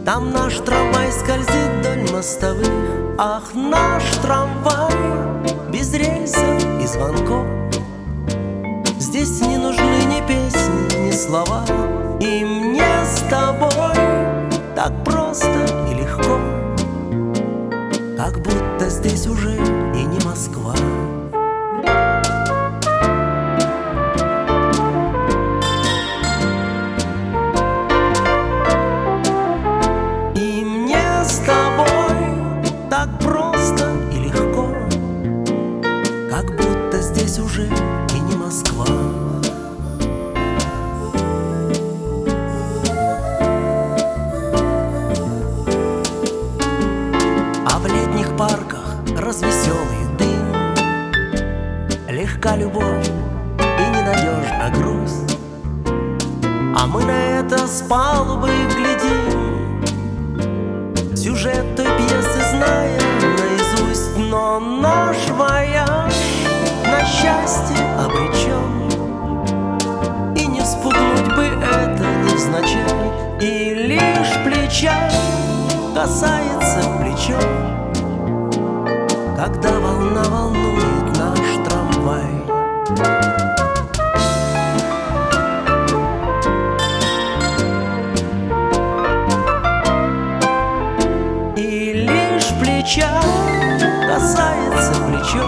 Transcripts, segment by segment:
Там наш трамвай скользит вдоль мостовых. Ах, наш трамвай без рельсов и звонков. Здесь не нужны ни песни, ни слова. И мне с тобой так просто и легко, как будто здесь уже и не Москва. И мне с тобой так просто и легко, как будто здесь уже и не Москва. А в летних парках развеселый дым, легка любовь и ненадежна грусть. А мы на это с палубы глядим, сюжет той пьесы зная наизусть. Но наш вояж на счастье обречен, и не вспугнуть бы это невзначай. И лишь плеча касается плечо, когда волна волнует наш трамвай. И лишь плеча касается плечо,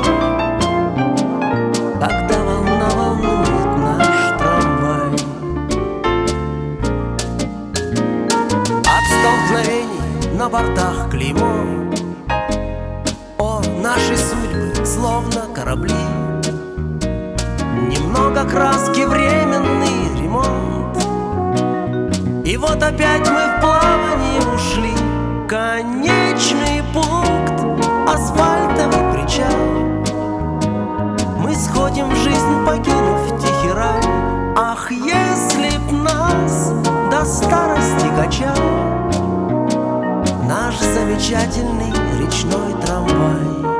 когда волна волнует наш трамвай. От столкновений на бортах клеймо, о, наши судьбы словно корабли. Немного краски, временный ремонт, и вот опять мы в плавании ушли. Конечный пункт — асфальтовый причал. Мы сходим в жизнь, покинув тихий рай. Ах, если б нас до старости качал наш замечательный речной трамвай.